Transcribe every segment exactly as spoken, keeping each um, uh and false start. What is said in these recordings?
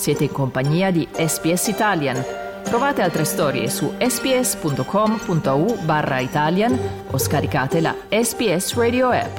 Siete in compagnia di S B S Italian. Trovate altre storie su sbs.com.au barra Italian o scaricate la S B S Radio app.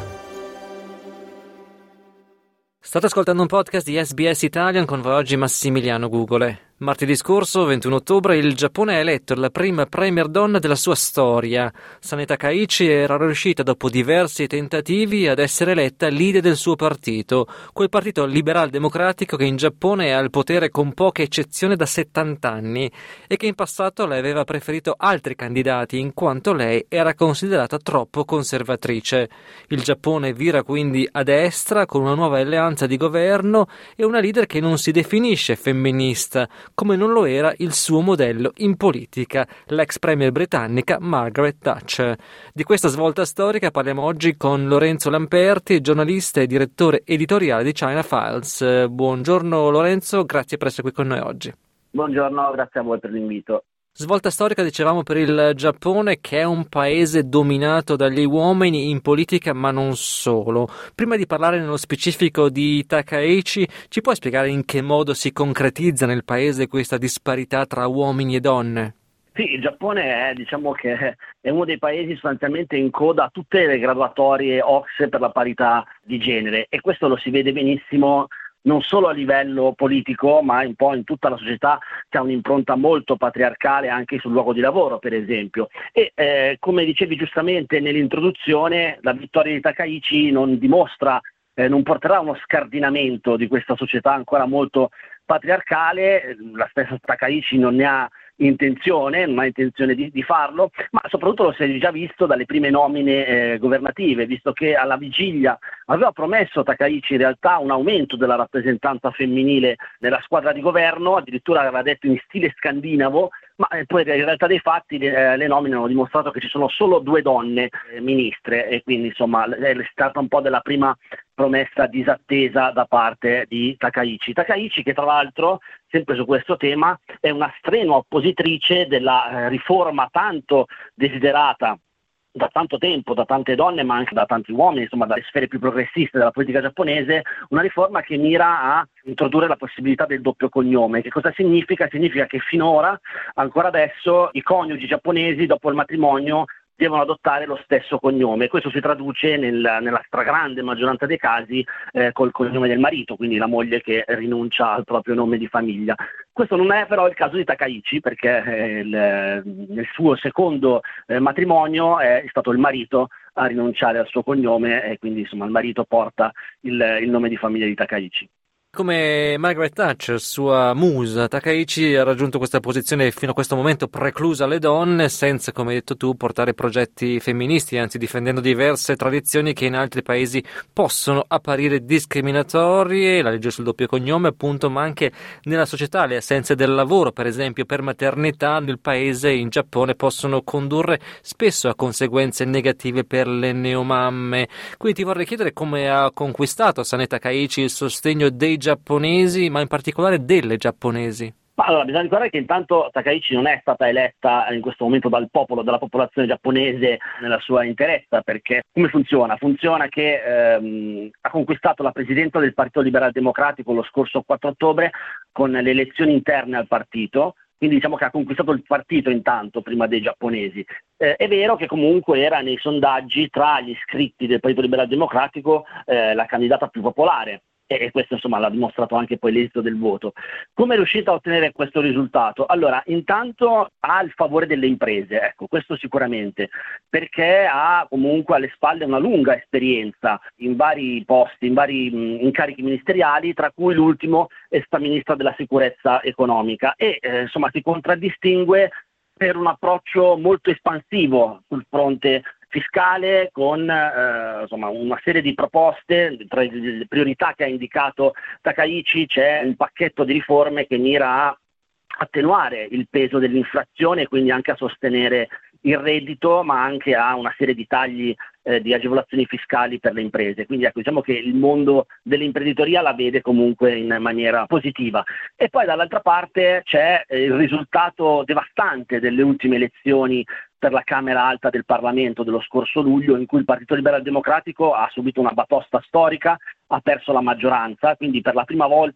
State ascoltando un podcast di S B S Italian con voi oggi Massimiliano Gugole. Martedì scorso, ventuno ottobre, il Giappone ha eletto la prima premier donna della sua storia. Sane Takaichi era riuscita dopo diversi tentativi ad essere eletta leader del suo partito, quel partito liberal democratico che in Giappone è al potere con poche eccezioni da settanta anni e che in passato le aveva preferito altri candidati in quanto lei era considerata troppo conservatrice. Il Giappone vira quindi a destra con una nuova alleanza di governo e una leader che non si definisce femminista, come non lo era il suo modello in politica, l'ex premier britannica Margaret Thatcher. Di questa svolta storica parliamo oggi con Lorenzo Lamperti, giornalista e direttore editoriale di China Files. Buongiorno Lorenzo, grazie per essere qui con noi oggi. Buongiorno, grazie a voi per l'invito. Svolta storica, dicevamo, per il Giappone, che è un paese dominato dagli uomini in politica, ma non solo. Prima di parlare nello specifico di Takaichi, ci puoi spiegare in che modo si concretizza nel paese questa disparità tra uomini e donne? Sì, il Giappone è, diciamo che è uno dei paesi sostanzialmente in coda a tutte le graduatorie O C S E per la parità di genere, e questo lo si vede benissimo non solo a livello politico, ma un po' in tutta la società, che ha un'impronta molto patriarcale anche sul luogo di lavoro, per esempio. E eh, come dicevi giustamente nell'introduzione, la vittoria di Takaichi non dimostra, eh, non porterà a uno scardinamento di questa società ancora molto patriarcale. La stessa Takaichi non ne ha intenzione, non ha intenzione di, di farlo, ma soprattutto lo si è già visto dalle prime nomine eh, governative, visto che alla vigilia aveva promesso Takaichi in realtà un aumento della rappresentanza femminile nella squadra di governo, addirittura aveva detto in stile scandinavo, ma eh, poi in realtà dei fatti eh, le nomine hanno dimostrato che ci sono solo due donne eh, ministre, e quindi insomma è stata un po' della prima promessa disattesa da parte di Takaichi. Takaichi, che tra l'altro, sempre su questo tema, è una strenua oppositrice della eh, riforma tanto desiderata da tanto tempo, da tante donne, ma anche da tanti uomini, insomma dalle sfere più progressiste della politica giapponese, una riforma che mira a introdurre la possibilità del doppio cognome. Che cosa significa? Significa che finora, ancora adesso, i coniugi giapponesi dopo il matrimonio devono adottare lo stesso cognome. Questo si traduce nel, nella stragrande maggioranza dei casi eh, col cognome del marito, quindi la moglie che rinuncia al proprio nome di famiglia. Questo non è però il caso di Takaichi, perché eh, il, nel suo secondo eh, matrimonio è stato il marito a rinunciare al suo cognome, e quindi insomma il marito porta il, il nome di famiglia di Takaichi. Come Margaret Thatcher, sua musa, Takaichi ha raggiunto questa posizione fino a questo momento preclusa alle donne, senza, come hai detto tu, portare progetti femministi, anzi difendendo diverse tradizioni che in altri paesi possono apparire discriminatorie, la legge sul doppio cognome appunto, ma anche nella società le assenze del lavoro, per esempio per maternità nel paese, in Giappone, possono condurre spesso a conseguenze negative per le neomamme. Quindi ti vorrei chiedere come ha conquistato Sane Takaichi il sostegno dei giapponesi, ma in particolare delle giapponesi. Ma allora, bisogna ricordare che intanto Takaichi non è stata eletta in questo momento dal popolo, dalla popolazione giapponese nella sua interezza, perché come funziona? Funziona che ehm, ha conquistato la presidenza del Partito Liberal Democratico lo scorso quattro ottobre con le elezioni interne al partito, quindi diciamo che ha conquistato il partito intanto prima dei giapponesi. Eh, è vero che comunque era nei sondaggi tra gli iscritti del Partito Liberal Democratico eh, la candidata più popolare. E questo insomma l'ha dimostrato anche poi l'esito del voto. Come è riuscita a ottenere questo risultato? Allora, intanto ha il favore delle imprese, ecco, questo sicuramente, perché ha comunque alle spalle una lunga esperienza in vari posti, in vari mh, incarichi ministeriali, tra cui l'ultimo è stata ministra della sicurezza economica, e eh, insomma si contraddistingue per un approccio molto espansivo sul fronte fiscale, con eh, insomma una serie di proposte. Tra le priorità che ha indicato Takaichi c'è un pacchetto di riforme che mira a attenuare il peso dell'inflazione e quindi anche a sostenere il reddito, ma anche a una serie di tagli eh, di agevolazioni fiscali per le imprese. Quindi ecco, diciamo che il mondo dell'imprenditoria la vede comunque in maniera positiva. E poi dall'altra parte c'è eh, il risultato devastante delle ultime elezioni per la Camera Alta del Parlamento dello scorso luglio, in cui il Partito Liberal Democratico ha subito una batosta storica, ha perso la maggioranza, quindi per la prima volta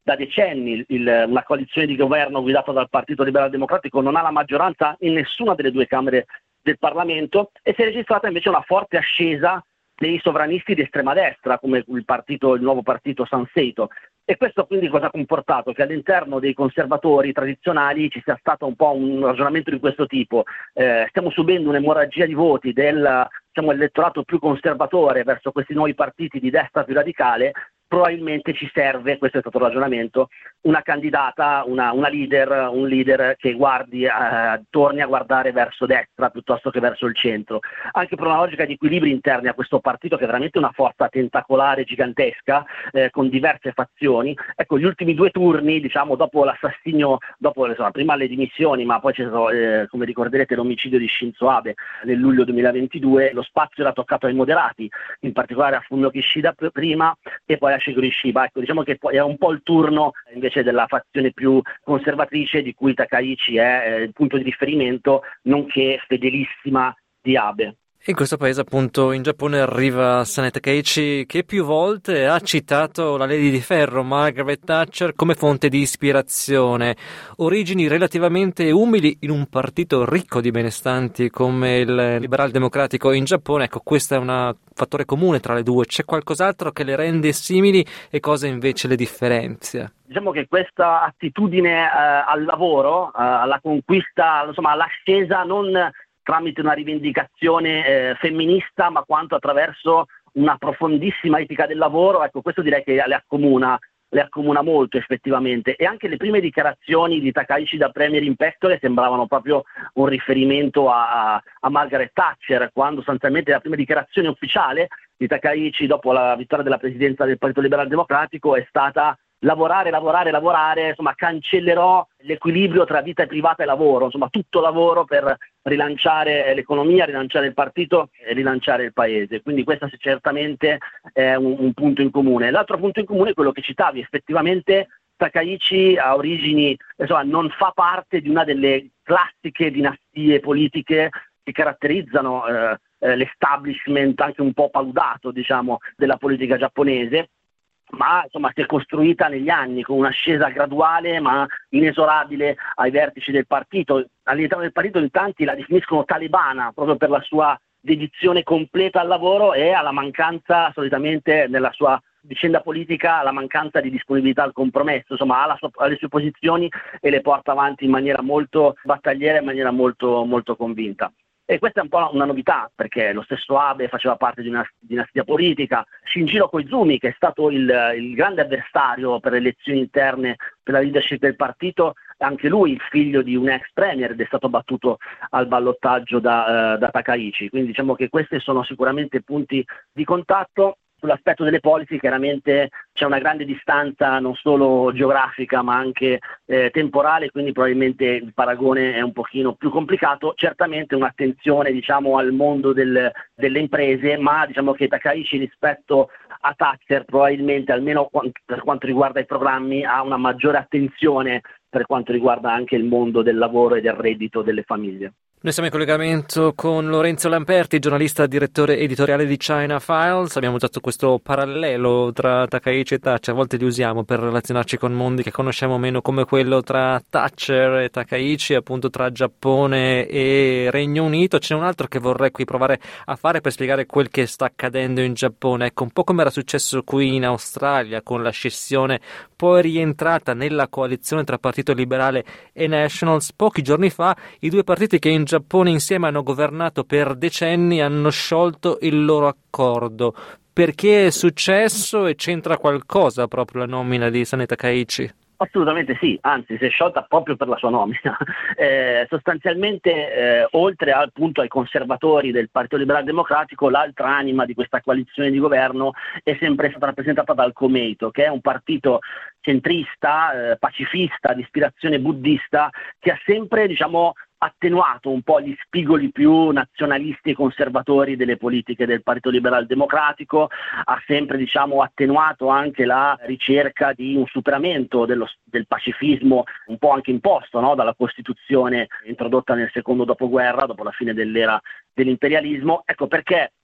da decenni il, una coalizione di governo guidata dal Partito Liberal Democratico non ha la maggioranza in nessuna delle due Camere del Parlamento, e si è registrata invece una forte ascesa dei sovranisti di estrema destra, come il partito, il nuovo partito Sanseito. E questo quindi cosa ha comportato? Che all'interno dei conservatori tradizionali ci sia stato un po' un ragionamento di questo tipo. Eh, stiamo subendo un'emorragia di voti del, diciamo, elettorato più conservatore verso questi nuovi partiti di destra più radicale. Probabilmente ci serve, questo è stato il ragionamento, una candidata, una, una leader, un leader che guardi, eh, torni a guardare verso destra piuttosto che verso il centro, anche per una logica di equilibri interni a questo partito che è veramente una forza tentacolare gigantesca, eh, con diverse fazioni. Ecco, gli ultimi due turni, diciamo, dopo l'assassinio, dopo insomma, prima le dimissioni, ma poi c'è stato, eh, come ricorderete, l'omicidio di Shinzo Abe nel luglio duemilaventidue, lo spazio era toccato ai moderati, in particolare a Fumio Kishida prima e poi a Shigeru Ishiba. Ecco, diciamo che poi è un po' il turno invece della fazione più conservatrice, di cui Takaichi è eh, il punto di riferimento, nonché fedelissima di Abe. In questo paese, appunto, in Giappone, arriva Sanae Takaichi, che più volte ha citato la Lady di Ferro, Margaret Thatcher, come fonte di ispirazione. Origini relativamente umili in un partito ricco di benestanti come il Liberal Democratico in Giappone. Ecco, questo è un fattore comune tra le due. C'è qualcos'altro che le rende simili e cosa invece le differenzia? Diciamo che questa attitudine eh, al lavoro, eh, alla conquista, insomma all'ascesa, non tramite una rivendicazione eh, femminista, ma quanto attraverso una profondissima etica del lavoro, ecco, questo direi che le accomuna, le accomuna molto effettivamente. E anche le prime dichiarazioni di Takaichi da Premier in pectore sembravano proprio un riferimento a, a Margaret Thatcher, quando sostanzialmente la prima dichiarazione ufficiale di Takaichi dopo la vittoria della presidenza del Partito Liberal Democratico è stata: lavorare, lavorare, lavorare, insomma cancellerò l'equilibrio tra vita privata e lavoro, insomma tutto lavoro per rilanciare l'economia, rilanciare il partito e rilanciare il paese. Quindi questo certamente è un, un punto in comune. L'altro punto in comune è quello che citavi, effettivamente Takaichi ha origini, insomma non fa parte di una delle classiche dinastie politiche che caratterizzano eh, l'establishment anche un po' paludato, diciamo, della politica giapponese, ma insomma si è costruita negli anni con un'ascesa graduale ma inesorabile ai vertici del partito. All'interno del partito in tanti la definiscono talebana proprio per la sua dedizione completa al lavoro e alla mancanza, solitamente nella sua vicenda politica, la mancanza di disponibilità al compromesso. Insomma ha, la sua, ha le sue posizioni e le porta avanti in maniera molto battagliera, in maniera molto, molto convinta. E questa è un po' una novità, perché lo stesso Abe faceva parte di una dinastia politica. Shinjiro Koizumi, che è stato il, il grande avversario per le elezioni interne per la leadership del partito, anche lui il figlio di un ex premier ed è stato battuto al ballottaggio da, uh, da Takaichi. Quindi diciamo che questi sono sicuramente punti di contatto. Sull'aspetto delle policy chiaramente c'è una grande distanza non solo geografica ma anche eh, temporale, quindi probabilmente il paragone è un pochino più complicato. Certamente un'attenzione, diciamo, al mondo del, delle imprese, ma diciamo che Takaichi rispetto a Thatcher probabilmente, almeno per quanto riguarda i programmi, ha una maggiore attenzione per quanto riguarda anche il mondo del lavoro e del reddito delle famiglie. Noi siamo in collegamento con Lorenzo Lamperti, giornalista e direttore editoriale di China Files. Abbiamo usato questo parallelo tra Takaichi e Thatcher, a volte li usiamo per relazionarci con mondi che conosciamo meno, come quello tra Thatcher e Takaichi, appunto tra Giappone e Regno Unito. C'è un altro che vorrei qui provare a fare per spiegare quel che sta accadendo in Giappone. Ecco, un po' come era successo qui in Australia con la scissione poi rientrata nella coalizione tra Partito Liberale e Nationals. Pochi giorni fa i due partiti che in Giappone insieme hanno governato per decenni hanno sciolto il loro accordo. Perché è successo e c'entra qualcosa proprio la nomina di Sanae Takaichi? Assolutamente sì, anzi si è sciolta proprio per la sua nomina. Eh, sostanzialmente eh, oltre al punto ai conservatori del Partito Liberal Democratico, l'altra anima di questa coalizione di governo è sempre stata rappresentata dal Komeito, che è un partito centrista, eh, pacifista, di ispirazione buddista, che ha sempre, diciamo, attenuato un po' gli spigoli più nazionalisti e conservatori delle politiche del Partito Liberal Democratico, ha sempre, diciamo, attenuato anche la ricerca di un superamento dello, del pacifismo un po' anche imposto, no, dalla Costituzione introdotta nel secondo dopoguerra, dopo la fine dell'era dell'imperialismo. Ecco perché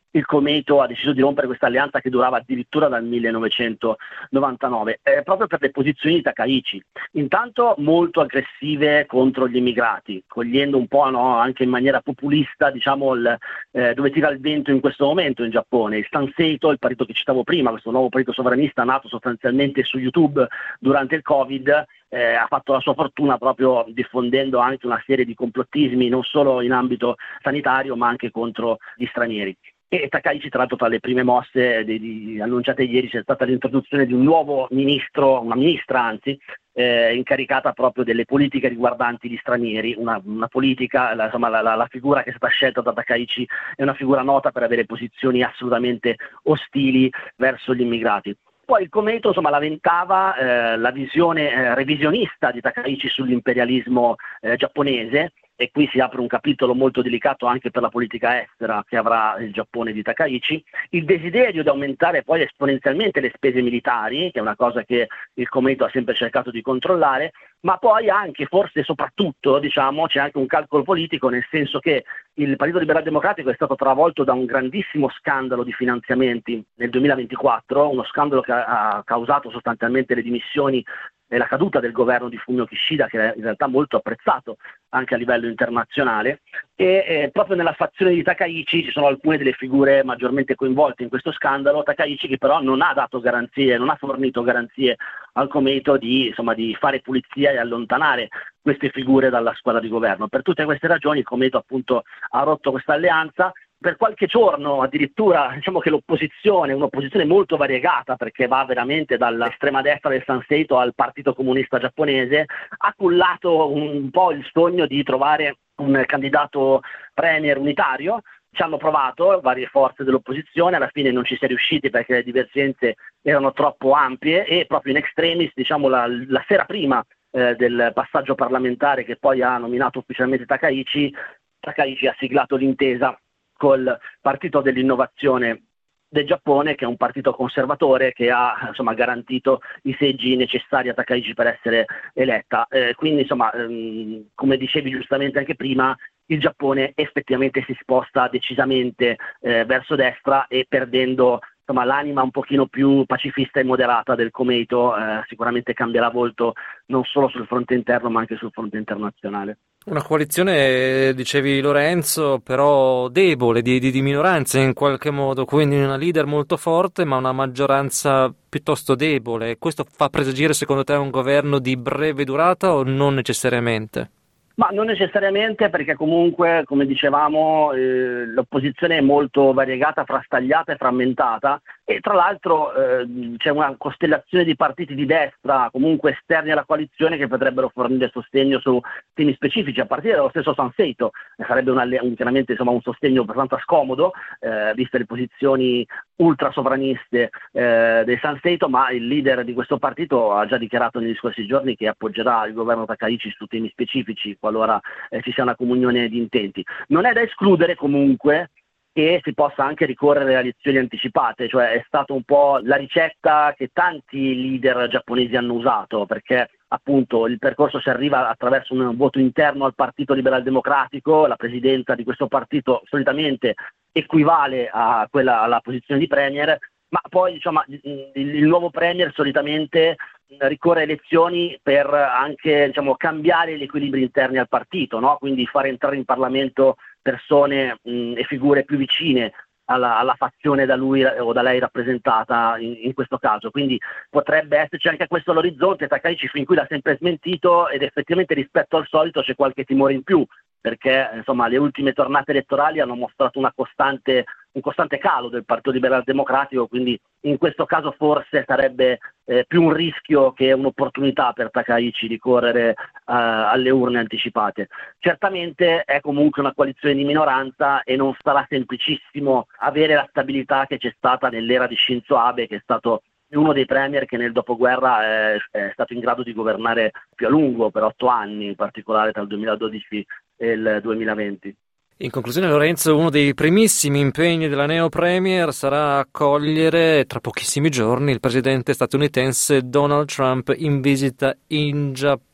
il Komeito ha deciso di rompere questa alleanza che durava addirittura dal millenovecentonovantanove, eh, proprio per le posizioni di Takaichi, intanto molto aggressive contro gli immigrati, cogliendo un po', no, anche in maniera populista, diciamo, il, eh, dove tira il vento in questo momento in Giappone. Il Sanseito, il partito che citavo prima, questo nuovo partito sovranista nato sostanzialmente su YouTube durante il Covid, eh, ha fatto la sua fortuna proprio diffondendo anche una serie di complottismi non solo in ambito sanitario ma anche contro gli stranieri. E Takaichi, tra l'altro, tra le prime mosse di, di, annunciate ieri c'è stata l'introduzione di un nuovo ministro, una ministra anzi, eh, incaricata proprio delle politiche riguardanti gli stranieri, una, una politica, la, insomma la, la, la figura che è stata scelta da Takaichi è una figura nota per avere posizioni assolutamente ostili verso gli immigrati. Poi il Komeito, insomma, lamentava eh, la visione eh, revisionista di Takaichi sull'imperialismo eh, giapponese, e qui si apre un capitolo molto delicato anche per la politica estera che avrà il Giappone di Takaichi, il desiderio di aumentare poi esponenzialmente le spese militari, che è una cosa che il Komeito ha sempre cercato di controllare, ma poi anche, forse soprattutto, diciamo, c'è anche un calcolo politico, nel senso che il Partito Liberal Democratico è stato travolto da un grandissimo scandalo di finanziamenti nel duemilaventiquattro, uno scandalo che ha causato sostanzialmente le dimissioni e la caduta del governo di Fumio Kishida, che è in realtà molto apprezzato anche a livello internazionale, e eh, proprio nella fazione di Takaichi ci sono alcune delle figure maggiormente coinvolte in questo scandalo. Takaichi che però non ha dato garanzie, non ha fornito garanzie al Komeito di, insomma, di fare pulizia e allontanare queste figure dalla squadra di governo. Per tutte queste ragioni il Komeito appunto ha rotto questa alleanza. Per qualche giorno addirittura, diciamo che l'opposizione, un'opposizione molto variegata, perché va veramente dall'estrema destra del Sanseito al Partito Comunista Giapponese, ha cullato un po' il sogno di trovare un candidato premier unitario. Ci hanno provato varie forze dell'opposizione, alla fine non ci si è riusciti perché le divergenze erano troppo ampie, e proprio in extremis, diciamo la, la sera prima eh, del passaggio parlamentare che poi ha nominato ufficialmente Takaichi, Takaichi ha siglato l'intesa col Partito dell'Innovazione del Giappone, che è un partito conservatore che ha, insomma, garantito i seggi necessari a Takaichi per essere eletta. Eh, quindi, insomma, ehm, come dicevi giustamente anche prima, il Giappone effettivamente si sposta decisamente eh, verso destra, e perdendo, insomma, l'anima un pochino più pacifista e moderata del Komeito, eh, sicuramente cambierà volto non solo sul fronte interno ma anche sul fronte internazionale. Una coalizione, dicevi Lorenzo, però debole, di, di, di minoranze in qualche modo, quindi una leader molto forte ma una maggioranza piuttosto debole. Questo fa presagire secondo te un governo di breve durata o non necessariamente? Ma non necessariamente, perché comunque, come dicevamo, eh, l'opposizione è molto variegata, frastagliata e frammentata, e tra l'altro eh, c'è una costellazione di partiti di destra comunque esterni alla coalizione che potrebbero fornire sostegno su temi specifici, a partire dallo stesso Sanseito. Sarebbe un, un, chiaramente insomma, un sostegno abbastanza scomodo, eh, viste le posizioni ultra sovraniste eh, del Sanseito, ma il leader di questo partito ha già dichiarato negli scorsi giorni che appoggerà il governo Takaichi su temi specifici qualora eh, ci sia una comunione di intenti. Non è da escludere comunque che si possa anche ricorrere a elezioni anticipate, cioè è stata un po' la ricetta che tanti leader giapponesi hanno usato, perché appunto il percorso si arriva attraverso un voto interno al Partito Liberal Democratico, la presidenza di questo partito solitamente equivale a quella alla posizione di premier, ma poi, diciamo, il, il nuovo premier solitamente ricorre a elezioni per anche, diciamo, cambiare gli equilibri interni al partito, no? Quindi fare entrare in Parlamento persone mh, e figure più vicine alla, alla fazione da lui o da lei rappresentata in, in questo caso. Quindi potrebbe esserci anche questo all'orizzonte. Takaichi fin qui l'ha sempre smentito, ed effettivamente rispetto al solito c'è qualche timore in più, perché insomma le ultime tornate elettorali hanno mostrato una costante, un costante calo del Partito Liberal Democratico, quindi in questo caso forse sarebbe eh, più un rischio che un'opportunità per Takaichi di correre eh, alle urne anticipate. Certamente è comunque una coalizione di minoranza e non sarà semplicissimo avere la stabilità che c'è stata nell'era di Shinzo Abe, che è stato uno dei premier che nel dopoguerra è, è stato in grado di governare più a lungo, per otto anni, in particolare tra il duemiladodici e il duemilaventi. In conclusione, Lorenzo, uno dei primissimi impegni della neo premier sarà accogliere tra pochissimi giorni il presidente statunitense Donald Trump in visita in Giappone.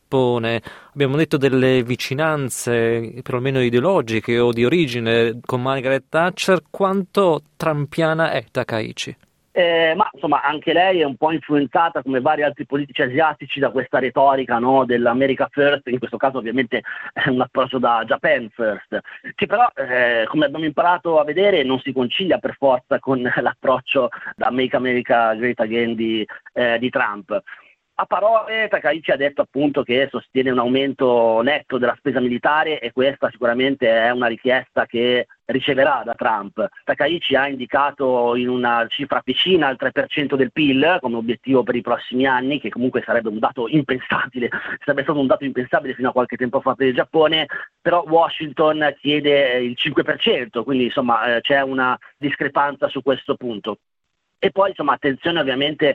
Giappone. Abbiamo detto delle vicinanze, perlomeno ideologiche o di origine, con Margaret Thatcher. Quanto trumpiana è Takaichi? Eh, ma insomma anche lei è un po' influenzata, come vari altri politici asiatici, da questa retorica, no, dell'America First. In questo caso ovviamente è un approccio da Japan First, che però eh, come abbiamo imparato a vedere non si concilia per forza con l'approccio da Make America Great Again di, eh, di Trump. A parole Takaichi ha detto appunto che sostiene un aumento netto della spesa militare, e questa sicuramente è una richiesta che riceverà da Trump. Takaichi ha indicato in una cifra vicina al tre per cento del P I L come obiettivo per i prossimi anni, che comunque sarebbe un dato impensabile, sarebbe stato un dato impensabile fino a qualche tempo fa per il Giappone, però Washington chiede il cinque per cento, quindi insomma eh, c'è una discrepanza su questo punto. E poi insomma attenzione ovviamente eh,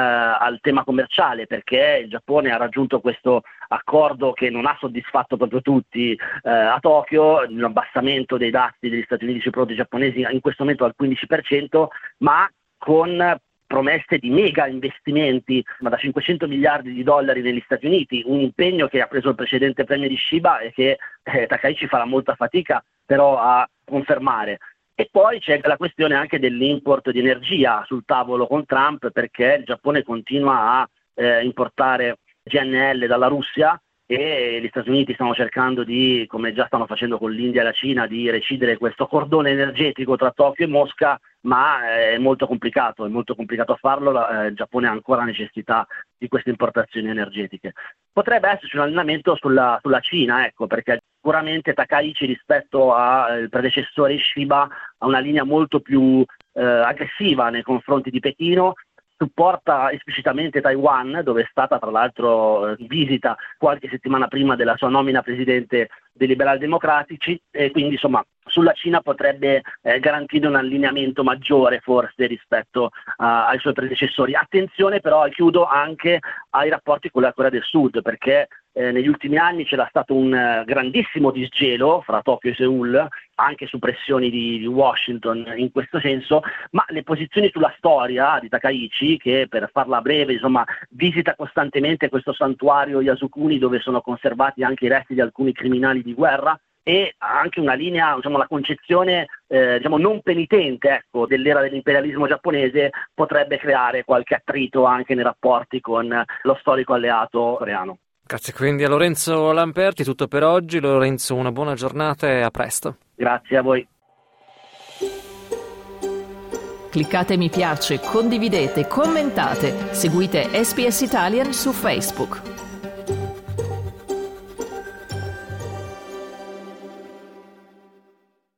al tema commerciale, perché il Giappone ha raggiunto questo accordo che non ha soddisfatto proprio tutti eh, a Tokyo, un abbassamento dei dazi degli Stati Uniti sui prodotti giapponesi in questo momento al quindici per cento, ma con promesse di mega investimenti, ma da cinquecento miliardi di dollari negli Stati Uniti, un impegno che ha preso il precedente premio di Shiba e che eh, Takaichi farà molta fatica però a confermare. E poi c'è la questione anche dell'import di energia sul tavolo con Trump, perché il Giappone continua a eh, importare G N L dalla Russia, e gli Stati Uniti stanno cercando di, come già stanno facendo con l'India e la Cina, di recidere questo cordone energetico tra Tokyo e Mosca, ma è molto complicato, è molto complicato a farlo. Il Giappone ha ancora necessità di queste importazioni energetiche. Potrebbe esserci un allineamento sulla, sulla Cina, ecco, perché sicuramente Takaichi rispetto al predecessore Shiba ha una linea molto più eh, aggressiva nei confronti di Pechino, supporta esplicitamente Taiwan, dove è stata tra l'altro in visita qualche settimana prima della sua nomina presidente dei liberal democratici, e quindi insomma sulla Cina potrebbe eh, garantire un allineamento maggiore forse rispetto uh, ai suoi predecessori. Attenzione però, chiudo, anche ai rapporti con la Corea del Sud, perché eh, negli ultimi anni c'era stato un uh, grandissimo disgelo fra Tokyo e Seoul, anche su pressioni di, di Washington in questo senso, ma le posizioni sulla storia di Takaichi, che per farla breve insomma visita costantemente questo santuario Yasukuni dove sono conservati anche i resti di alcuni criminali di guerra, e anche una linea, diciamo, la concezione eh, diciamo non penitente, ecco, dell'era dell'imperialismo giapponese, potrebbe creare qualche attrito anche nei rapporti con lo storico alleato coreano. Grazie quindi a Lorenzo Lamperti, tutto per oggi. Lorenzo, una buona giornata e a presto. Grazie a voi. Cliccate mi piace, condividete, commentate, seguite S B S Italian su Facebook.